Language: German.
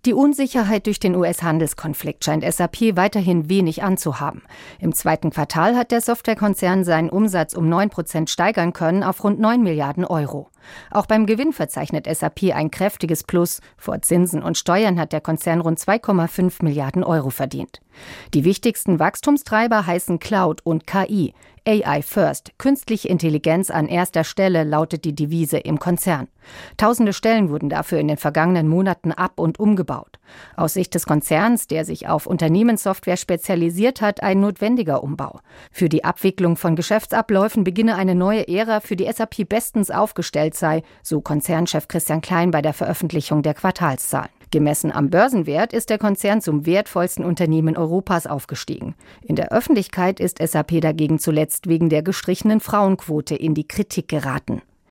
Die Unsicherheit durch den US-Handelskonflikt scheint SAP weiterhin wenig anzuhaben. Im zweiten Quartal hat der Softwarekonzern seinen Umsatz um 9% steigern können auf rund 9 Milliarden Euro. Auch beim Gewinn verzeichnet SAP ein kräftiges Plus. Vor Zinsen und Steuern hat der Konzern rund 2,5 Milliarden Euro verdient. Die wichtigsten Wachstumstreiber heißen Cloud und KI. AI First, künstliche Intelligenz an erster Stelle, lautet die Devise im Konzern. Tausende Stellen wurden dafür in den vergangenen Monaten ab- und umgebaut. Aus Sicht des Konzerns, der sich auf Unternehmenssoftware spezialisiert hat, ein notwendiger Umbau. Für die Abwicklung von Geschäftsabläufen beginne eine neue Ära, für die SAP bestens aufgestellt sei, so Konzernchef Christian Klein bei der Veröffentlichung der Quartalszahlen. Gemessen am Börsenwert ist der Konzern zum wertvollsten Unternehmen Europas aufgestiegen. In der Öffentlichkeit ist SAP dagegen zuletzt wegen der gestrichenen Frauenquote in die Kritik geraten.